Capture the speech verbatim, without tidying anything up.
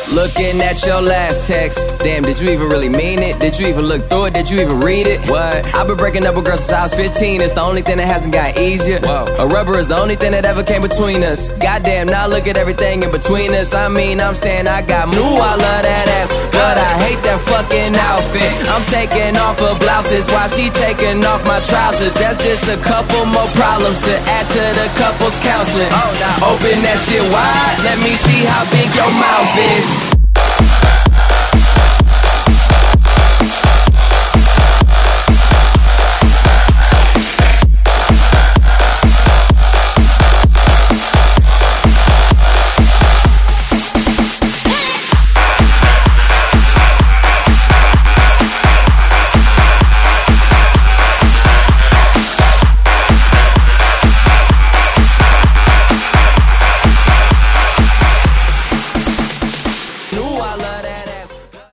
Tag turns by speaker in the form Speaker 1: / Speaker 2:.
Speaker 1: Looking at your last text. Damn, did you even really mean it? Did you even look through it? Did you even read it? What? I've been breaking up with girls since I was fifteen. It's the only thing that hasn't got easier. Whoa. A rubber is the only thing that ever came between us. Goddamn, now look at everything in between us. I mean, I'm saying I got new. I love that ass, but I hate that fucking outfit. I'm taking off her blouses while she taking off my trousers. That's just a couple more problems to add to the couple's counseling. Oh, nah. Open that shit wide, let me see how big your mouth is.